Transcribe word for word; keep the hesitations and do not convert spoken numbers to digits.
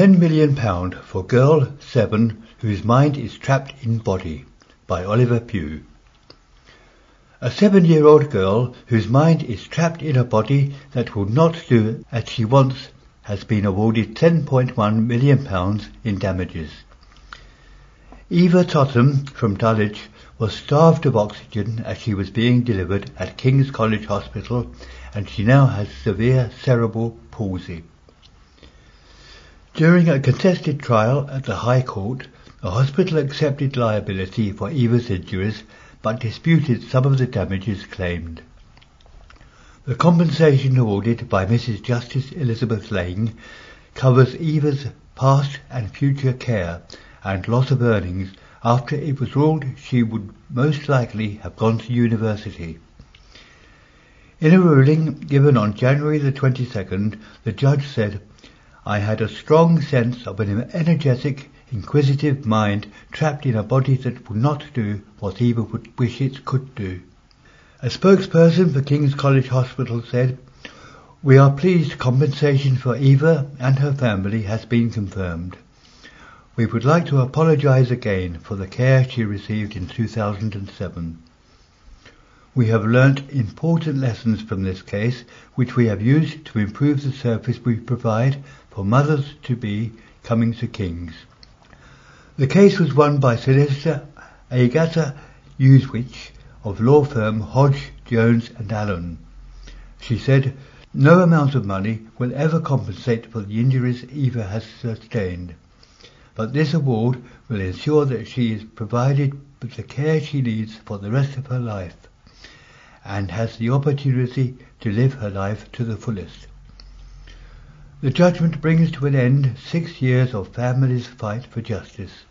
ten million pounds for Girl seven Whose Mind is Trapped in Body by Oliver Pugh. A seven-year-old girl whose mind is trapped in a body that will not do as she wants has been awarded ten point one million pounds in damages. Eva Totham from Dulwich was starved of oxygen as she was being delivered at King's College Hospital, and she now has severe cerebral palsy. During a contested trial at the High Court, the hospital accepted liability for Eva's injuries but disputed some of the damages claimed. The compensation awarded by Missus Justice Elizabeth Lane covers Eva's past and future care and loss of earnings after it was ruled she would most likely have gone to university. In a ruling given on January the twenty-second, the judge said, "I had a strong sense of an energetic, inquisitive mind trapped in a body that would not do what Eva would wish it could do." A spokesperson for King's College Hospital said, "We are pleased compensation for Eva and her family has been confirmed. We would like to apologise again for the care she received in two thousand seven. We have learnt important lessons from this case which we have used to improve the service we provide for mothers-to-be coming to King's." The case was won by solicitor Agatha Uswich of law firm Hodge, Jones and Allen. She said, "No amount of money will ever compensate for the injuries Eva has sustained, but this award will ensure that she is provided with the care she needs for the rest of her life and has the opportunity to live her life to the fullest." The judgment brings to an end six years of families' fight for justice.